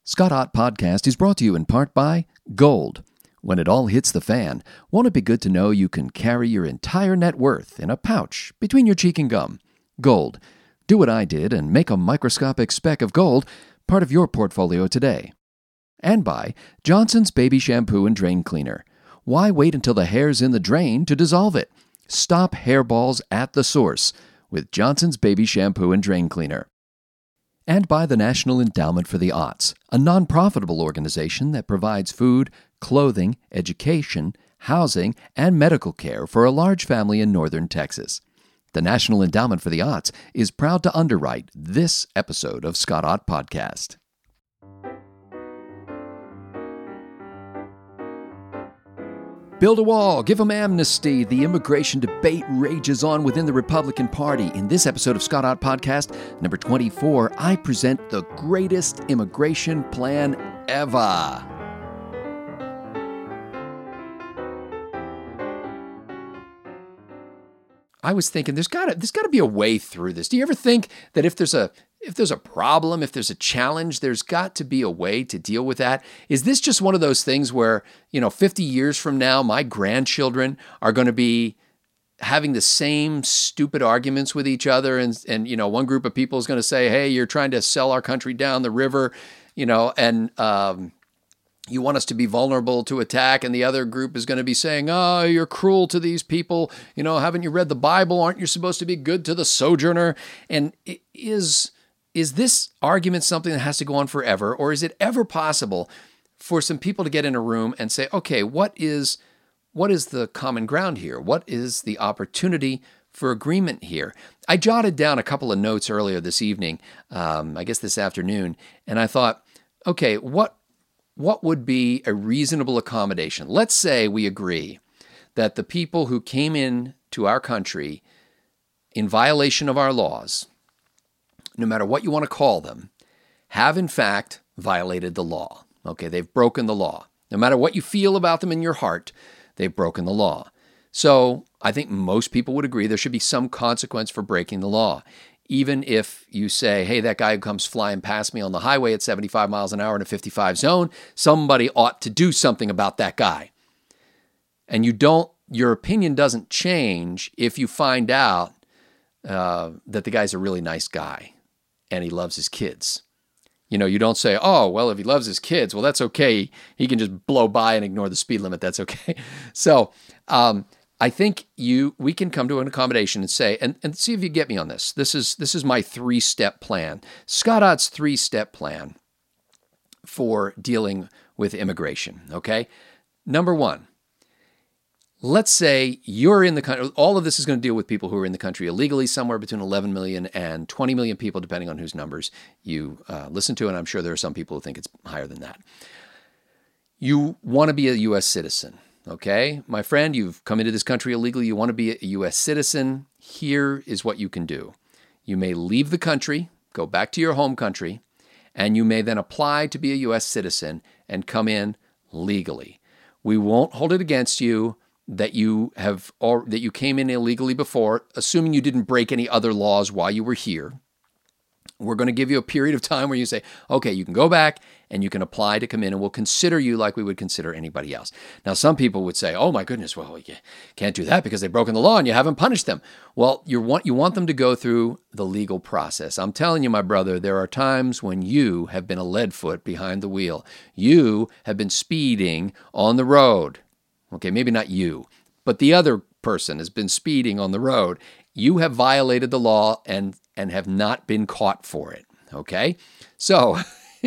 Scott Ott Podcast is brought to you in part by Gold. When it all hits the fan, won't it be good to know you can carry your entire net worth in a pouch between your cheek and gum? Gold. Do what I did and make a microscopic speck of gold part of your portfolio today. And by Johnson's Baby Shampoo and Drain Cleaner. Why wait until the hair's in the drain to dissolve it? Stop hairballs at the source with Johnson's Baby Shampoo and Drain Cleaner. And by the National Endowment for the Arts, a non-profitable organization that provides food, clothing, education, housing, and medical care for a large family in northern Texas. The National Endowment for the Arts is proud to underwrite this episode of Scott Ott Podcast. Build a wall, give them amnesty. The immigration debate rages on within the Republican Party. In this episode of Scott Ott Podcast, number 24, I present the greatest immigration plan ever. I was thinking there's got to be a way through this. Do you ever think that if there's a problem, if there's a challenge, there's got to be a way to deal with that? Is this just one of those things where, 50 years from now, my grandchildren are going to be having the same stupid arguments with each other, and one group of people is going to say, "Hey, you're trying to sell our country down the river," and you want us to be vulnerable to attack, and the other group is going to be saying, "Oh, you're cruel to these people. Haven't you read the Bible? Aren't you supposed to be good to the sojourner?" And is this argument something that has to go on forever, or is it ever possible for some people to get in a room and say, "Okay, what is the common ground here? What is the opportunity for agreement here?" I jotted down a couple of notes earlier this evening, I guess this afternoon, and I thought, okay, what would be a reasonable accommodation? Let's say we agree that the people who came in to our country in violation of our laws, no matter what you want to call them, have in fact violated the law. Okay, they've broken the law. No matter what you feel about them in your heart, they've broken the law. So I think most people would agree there should be some consequence for breaking the law. Even if you say, "Hey, that guy who comes flying past me on the highway at 75 miles an hour in a 55 zone, somebody ought to do something about that guy." And your opinion doesn't change if you find out that the guy's a really nice guy and he loves his kids. You don't say, "Oh, well, if he loves his kids, well, that's okay. He can just blow by and ignore the speed limit. That's okay." So, I think we can come to an accommodation and say, and see if you get me on this. This is my 3-step plan. Scott Ott's 3-step plan for dealing with immigration, okay? Number 1, let's say you're in the country. All of this is going to deal with people who are in the country illegally, somewhere between 11 million and 20 million people, depending on whose numbers you listen to, and I'm sure there are some people who think it's higher than that. You want to be a U.S. citizen. Okay, my friend, you've come into this country illegally. You want to be a U.S. citizen. Here is what you can do. You may leave the country, go back to your home country, and you may then apply to be a U.S. citizen and come in legally. We won't hold it against you that you came in illegally before, assuming you didn't break any other laws while you were here. We're going to give you a period of time where you say, "Okay, you can go back and you can apply to come in, and we'll consider you like we would consider anybody else." Now, some people would say, "Oh my goodness, well, you can't do that because they've broken the law and you haven't punished them." Well, you want them to go through the legal process. I'm telling you, my brother, there are times when you have been a leadfoot behind the wheel. You have been speeding on the road. Okay, maybe not you, but the other person has been speeding on the road. You have violated the law and have not been caught for it, okay? So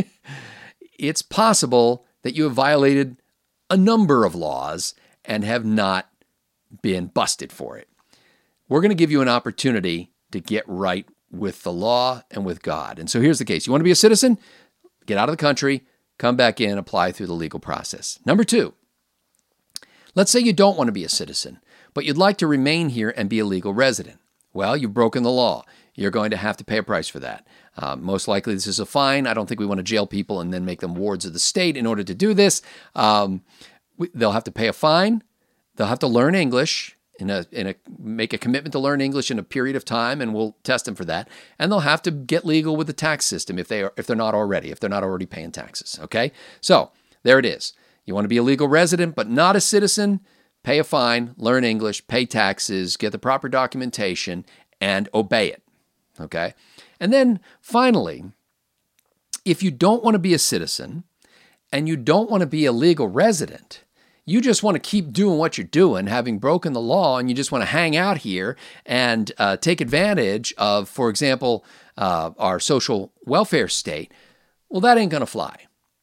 it's possible that you have violated a number of laws and have not been busted for it. We're going to give you an opportunity to get right with the law and with God. And so here's the case. You want to be a citizen? Get out of the country, come back in, apply through the legal process. Number 2, let's say you don't want to be a citizen, but you'd like to remain here and be a legal resident. Well, you've broken the law. You're going to have to pay a price for that. Most likely this is a fine. I don't think we want to jail people and then make them wards of the state in order to do this. They'll have to pay a fine. They'll have to learn English. make a commitment to learn English in a period of time, and we'll test them for that. And they'll have to get legal with the tax system if they're not already paying taxes. Okay, so there it is. You want to be a legal resident but not a citizen? Pay a fine, learn English, pay taxes, get the proper documentation, and obey it. Okay, and then finally, if you don't want to be a citizen and you don't want to be a legal resident, you just want to keep doing what you're doing, having broken the law, and you just want to hang out here and take advantage of, for example, our social welfare state, well, that ain't going to fly.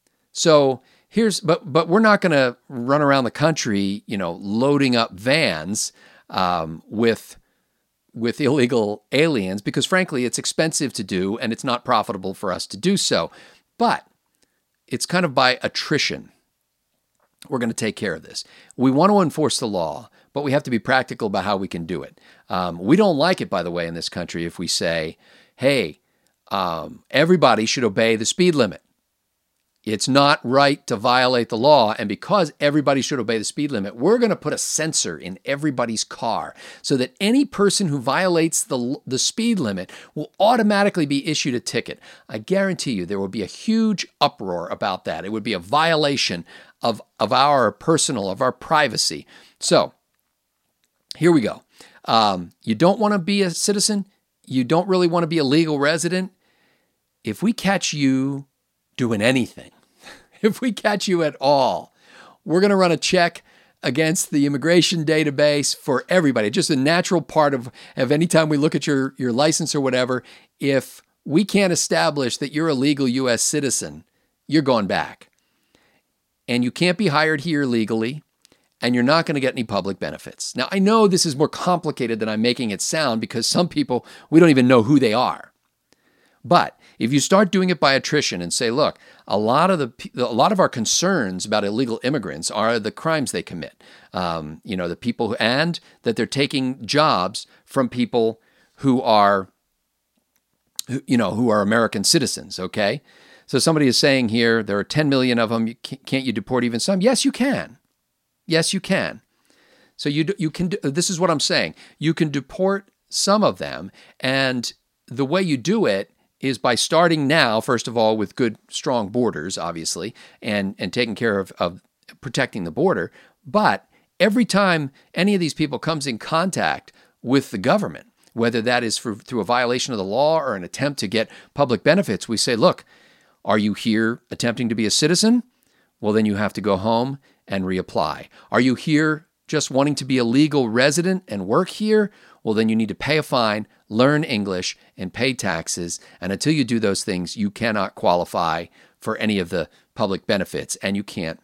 So but we're not going to run around the country, loading up vans with illegal aliens, because frankly, it's expensive to do and it's not profitable for us to do so. But it's kind of by attrition. We're going to take care of this. We want to enforce the law, but we have to be practical about how we can do it. We don't like it, by the way, in this country if we say, hey, everybody should obey the speed limit. It's not right to violate the law, and because everybody should obey the speed limit, we're going to put a sensor in everybody's car so that any person who violates the speed limit will automatically be issued a ticket. I guarantee you there will be a huge uproar about that. It would be a violation of our privacy. So here we go. You don't want to be a citizen. You don't really want to be a legal resident. If we catch you doing anything, if we catch you at all, we're going to run a check against the immigration database for everybody. Just a natural part of any time we look at your license or whatever, if we can't establish that you're a legal U.S. citizen, you're going back. And you can't be hired here legally, and you're not going to get any public benefits. Now, I know this is more complicated than I'm making it sound, because some people, we don't even know who they are. But if you start doing it by attrition and say, look, a lot of our concerns about illegal immigrants are the crimes they commit, the people and that they're taking jobs from people who are American citizens. Okay, so somebody is saying here there are 10 million of them. Can't you deport even some? Yes, you can. Yes, you can. So you can. This is what I'm saying. You can deport some of them, and the way you do it is by starting now, first of all, with good, strong borders, obviously, and taking care of protecting the border. But every time any of these people comes in contact with the government, whether that is through a violation of the law or an attempt to get public benefits, we say, look, are you here attempting to be a citizen? Well, then you have to go home and reapply. Are you here just wanting to be a legal resident and work here? Well, then you need to pay a fine, learn English, and pay taxes. And until you do those things, you cannot qualify for any of the public benefits. And you can't,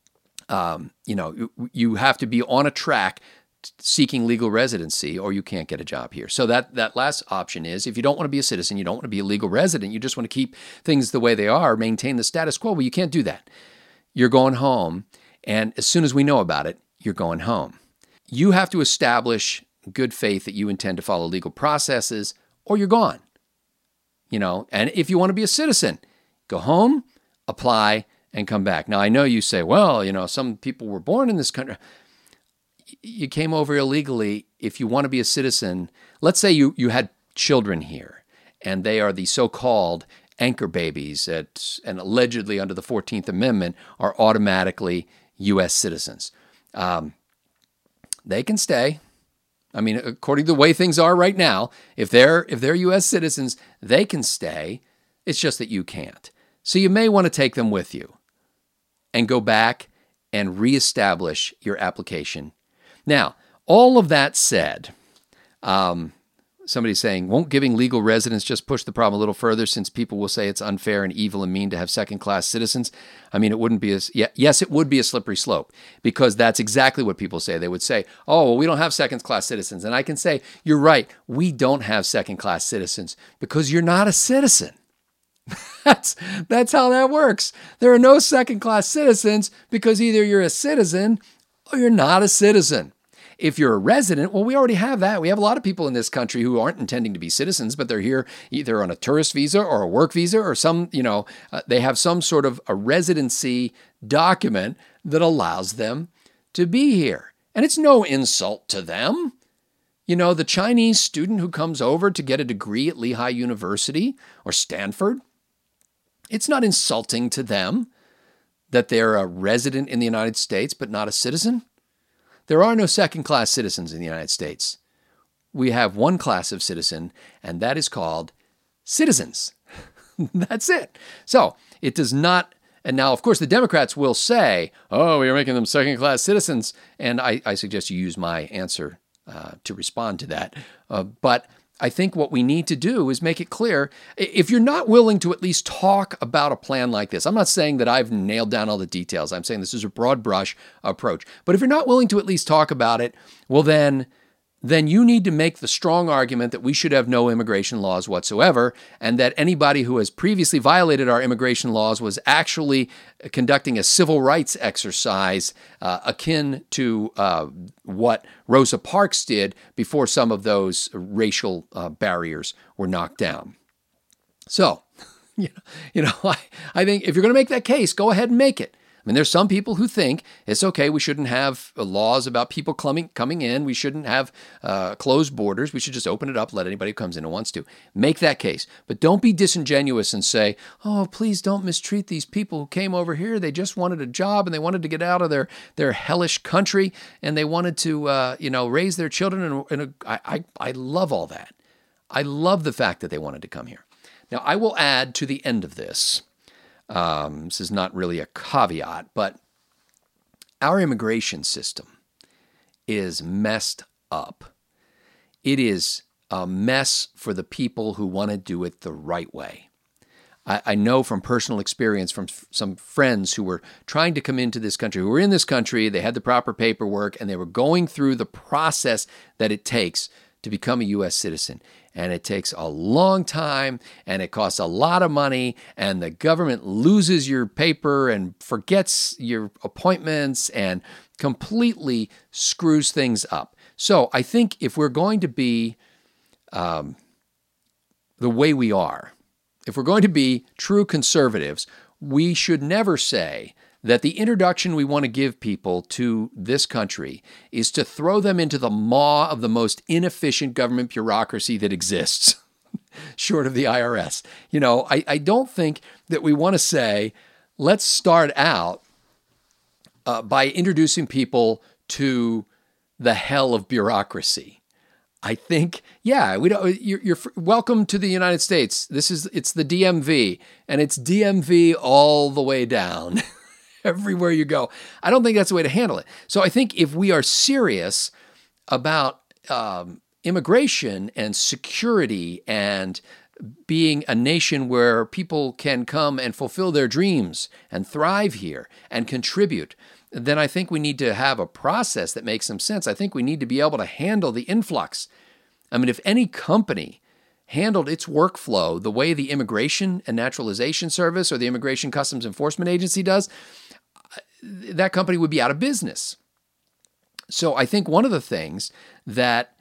you have to be on a track seeking legal residency, or you can't get a job here. So that last option is, if you don't want to be a citizen, you don't want to be a legal resident, you just want to keep things the way they are, maintain the status quo, well, you can't do that. You're going home, and as soon as we know about it, you're going home. You have to establish good faith that you intend to follow legal processes, or you're gone. And if you want to be a citizen, go home, apply, and come back. Now, I know you say, well, some people were born in this country. You came over illegally. If you want to be a citizen, let's say you had children here, and they are the so-called anchor babies and allegedly under the 14th Amendment are automatically U.S. citizens. They can stay. I mean, according to the way things are right now, if they're U.S. citizens, they can stay. It's just that you can't. So you may want to take them with you and go back and reestablish your application. Now, all of that said, somebody's saying, won't giving legal residence just push the problem a little further, since people will say it's unfair and evil and mean to have second-class citizens? I mean, it wouldn't be yes, it would be a slippery slope, because that's exactly what people say. They would say, oh, well, we don't have second-class citizens. And I can say, you're right, we don't have second-class citizens because you're not a citizen. That's how that works. There are no second-class citizens because either you're a citizen or you're not a citizen. If you're a resident, well, we already have that. We have a lot of people in this country who aren't intending to be citizens, but they're here either on a tourist visa or a work visa or they have some sort of a residency document that allows them to be here. And it's no insult to them. You know, the Chinese student who comes over to get a degree at Lehigh University or Stanford, it's not insulting to them that they're a resident in the United States but not a citizen. There are no second-class citizens in the United States. We have one class of citizen, and that is called citizens. That's it. So it does not. And now, of course, the Democrats will say, oh, you're making them second-class citizens. And I suggest you use my answer to respond to that. But I think what we need to do is make it clear, if you're not willing to at least talk about a plan like this, I'm not saying that I've nailed down all the details. I'm saying this is a broad brush approach. But if you're not willing to at least talk about it, well, then you need to make the strong argument that we should have no immigration laws whatsoever, and that anybody who has previously violated our immigration laws was actually conducting a civil rights exercise akin to what Rosa Parks did before some of those racial barriers were knocked down. So, I think if you're going to make that case, go ahead and make it. I mean, there's some people who think it's okay, we shouldn't have laws about people coming in, we shouldn't have closed borders, we should just open it up, let anybody who comes in who wants to. Make that case. But don't be disingenuous and say, oh, please don't mistreat these people who came over here. They just wanted a job and they wanted to get out of their hellish country and they wanted to raise their children. I love all that. I love the fact that they wanted to come here. Now, I will add to the end of this. This is not really a caveat, but our immigration system is messed up. It is a mess for the people who want to do it the right way. I know from personal experience from some friends who were trying to come into this country, who were in this country, they had the proper paperwork, and they were going through the process that it takes to become a U.S. citizen. And it takes a long time, and it costs a lot of money, and the government loses your paper and forgets your appointments and completely screws things up. So I think if we're going to be the way we are, if we're going to be true conservatives, we should never say that the introduction we want to give people to this country is to throw them into the maw of the most inefficient government bureaucracy that exists, short of the IRS. I don't think that we want to say, let's start out by introducing people to the hell of bureaucracy. I think, you're welcome to the United States. It's the DMV, and it's DMV all the way down. Everywhere you go. I don't think that's the way to handle it. So I think if we are serious about immigration and security and being a nation where people can come and fulfill their dreams and thrive here and contribute, then I think we need to have a process that makes some sense. I think we need to be able to handle the influx. I mean, if any company handled its workflow the way the Immigration and Naturalization Service or the Immigration Customs Enforcement Agency does, that company would be out of business. So I think one of the things that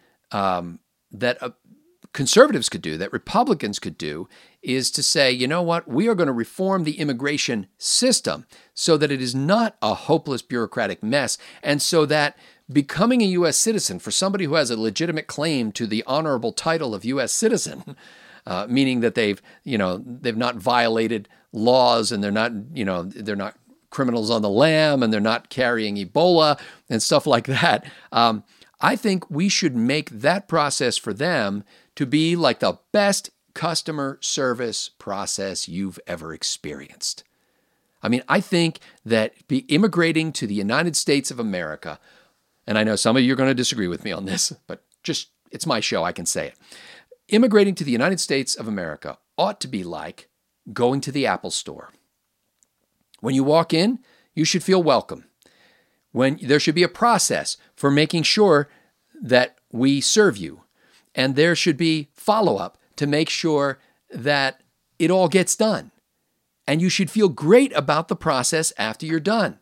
conservatives could do, that Republicans could do, is to say, you know what, we are going to reform the immigration system so that it is not a hopeless bureaucratic mess, and so that becoming a U.S. citizen for somebody who has a legitimate claim to the honorable title of U.S. citizen, meaning that they've not violated laws and they're not criminals on the lam and they're not carrying Ebola and stuff like that. I think we should make that process for them to be like the best customer service process you've ever experienced. I mean, I think that immigrating to the United States of America, and I know some of you are going to disagree with me on this, but just, it's my show, I can say it. Immigrating to the United States of America ought to be like going to the Apple Store. When you walk in, you should feel welcome. There should be a process for making sure that we serve you. And there should be follow-up to make sure that it all gets done. And you should feel great about the process after you're done.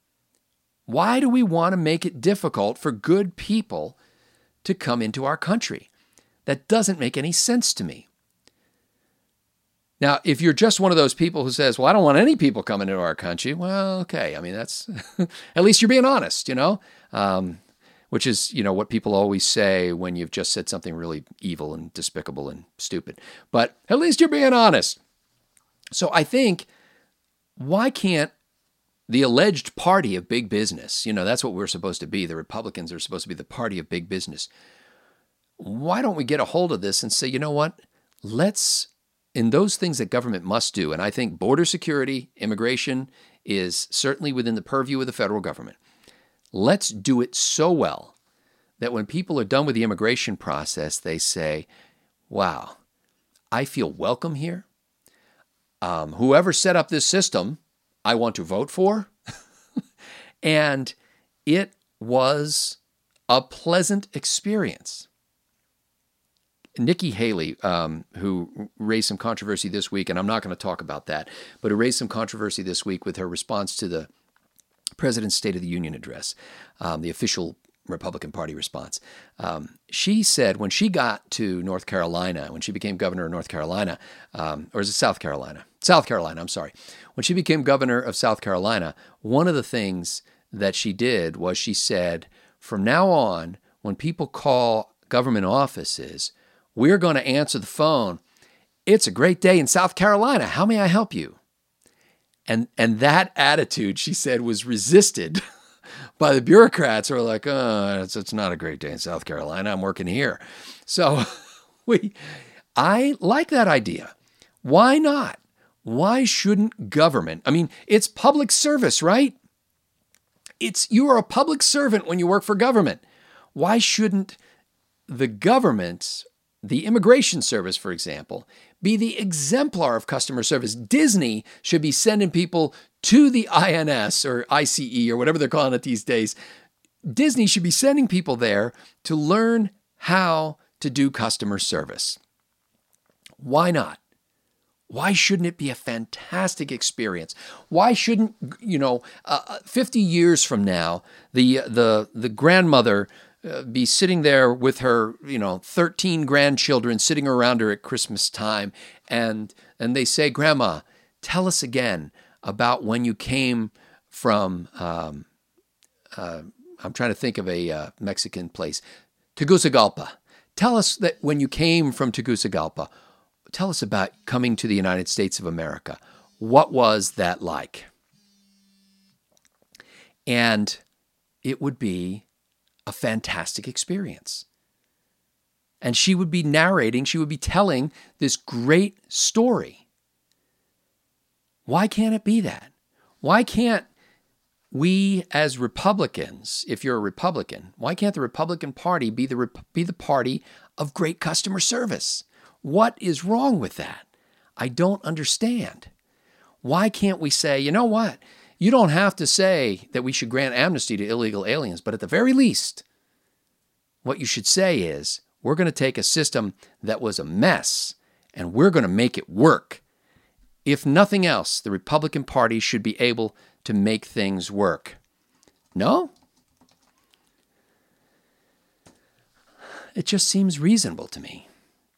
Why do we want to make it difficult for good people to come into our country? That doesn't make any sense to me. Now, if you're just one of those people who says, well, I don't want any people coming into our country, well, okay. I mean, that's, at least you're being honest, which is, what people always say when you've just said something really evil and despicable and stupid. But at least you're being honest. So I think, why can't the alleged party of big business, that's what we're supposed to be. The Republicans are supposed to be the party of big business. Why don't we get a hold of this and say, you know what? Let's, in those things that government must do, and I think border security, immigration is certainly within the purview of the federal government. Let's do it so well that when people are done with the immigration process, they say, wow, I feel welcome here. Whoever set up this system, I want to vote for. And it was a pleasant experience. Nikki Haley, who raised some controversy this week, and I'm not going to talk about that, but who raised some controversy this week with her response to the President's State of the Union address, the official Republican Party response. She said when she got to North Carolina, when she became governor of North Carolina, or is it South Carolina? South Carolina, I'm sorry. When she became governor of South Carolina, one of the things that she did was she said, from now on, when people call government offices, we're going to answer the phone. It's a great day in South Carolina. How may I help you? And that attitude, she said, was resisted by the bureaucrats who are like, oh, it's not a great day in South Carolina. I'm working here. So I like that idea. Why not? Why shouldn't government? I mean, it's public service, right? You are a public servant when you work for government. Why shouldn't the government, the immigration service, for example, be the exemplar of customer service? Disney should be sending people to the INS or ICE or whatever they're calling it these days. Disney should be sending people there to learn how to do customer service. Why not? Why shouldn't it be a fantastic experience? Why shouldn't, 50 years from now, the grandmother be sitting there with her, 13 grandchildren sitting around her at Christmas time, and they say, Grandma, tell us again about when you came from, I'm trying to think of a Mexican place, Tegucigalpa. Tell us that when you came from Tegucigalpa, tell us about coming to the United States of America. What was that like? And it would be a fantastic experience. And she would be narrating, she would be telling this great story. Why can't it be that? Why can't we as Republicans, if you're a Republican, why can't the Republican Party be the party of great customer service? What is wrong with that? I don't understand. Why can't we say, you know what? You don't have to say that we should grant amnesty to illegal aliens, but at the very least, what you should say is, we're going to take a system that was a mess and we're going to make it work. If nothing else, the Republican Party should be able to make things work. No? It just seems reasonable to me.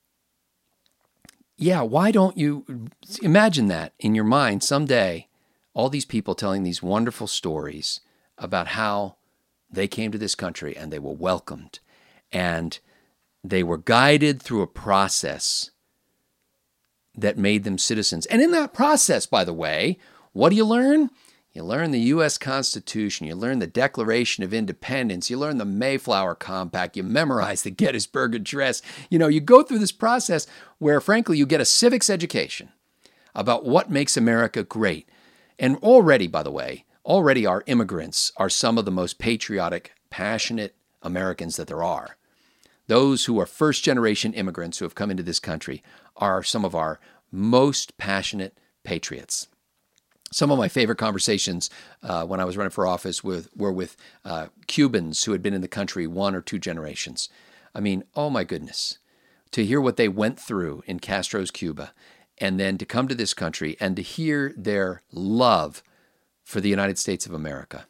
Yeah, why don't you imagine that in your mind someday, all these people telling these wonderful stories about how they came to this country and they were welcomed and they were guided through a process that made them citizens. And in that process, by the way, what do you learn? You learn the U.S. Constitution. You learn the Declaration of Independence. You learn the Mayflower Compact. You memorize the Gettysburg Address. You go through this process where, frankly, you get a civics education about what makes America great. And already, by the way, our immigrants are some of the most patriotic, passionate Americans that there are. Those who are first-generation immigrants who have come into this country are some of our most passionate patriots. Some of my favorite conversations when I was running for office were with Cubans who had been in the country 1 or 2 generations. I mean, oh my goodness, to hear what they went through in Castro's Cuba and then to come to this country and to hear their love for the United States of America.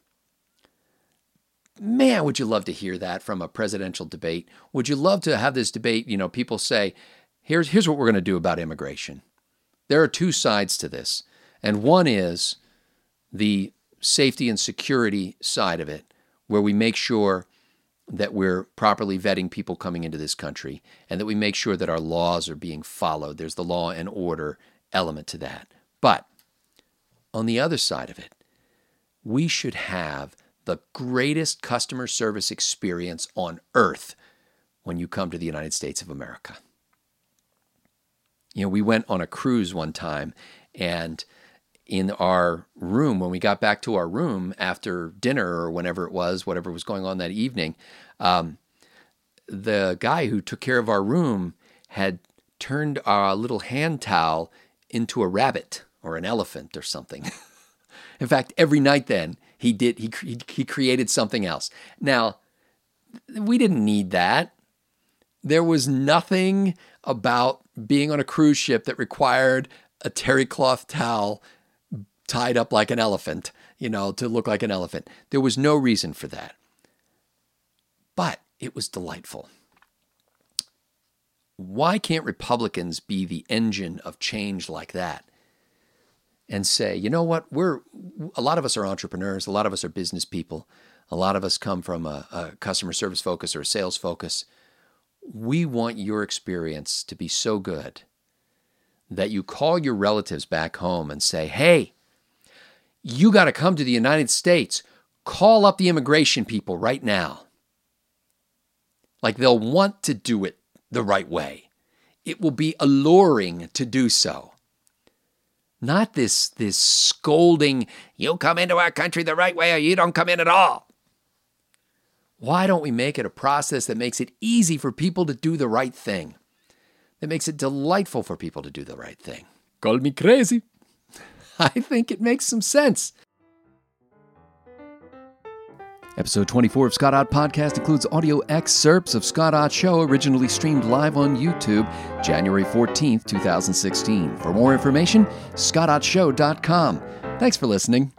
Man, would you love to hear that from a presidential debate? Would you love to have this debate? People say, here's what we're going to do about immigration. There are 2 sides to this. And one is the safety and security side of it, where we make sure that we're properly vetting people coming into this country and that we make sure that our laws are being followed. There's the law and order element to that. But on the other side of it, we should have the greatest customer service experience on earth when you come to the United States of America. You know, we went on a cruise one time, and in our room, when we got back to our room after dinner or whatever was going on that evening, the guy who took care of our room had turned our little hand towel into a rabbit or an elephant or something. In fact, every night then, he created something else. Now, we didn't need that. There was nothing about being on a cruise ship that required a terry cloth towel tied up like an elephant, to look like an elephant. There was no reason for that. But it was delightful. Why can't Republicans be the engine of change like that? And say, you know what, a lot of us are entrepreneurs, a lot of us are business people, a lot of us come from a customer service focus or a sales focus. We want your experience to be so good that you call your relatives back home and say, hey, you got to come to the United States. Call up the immigration people right now. Like they'll want to do it the right way. It will be alluring to do so. Not this scolding, you come into our country the right way or you don't come in at all. Why don't we make it a process that makes it easy for people to do the right thing? That makes it delightful for people to do the right thing. Call me crazy. I think it makes some sense. Episode 24 of Scott Ott Podcast includes audio excerpts of Scott Ott Show, originally streamed live on YouTube, January 14th, 2016. For more information, scottottshow.com. Thanks for listening.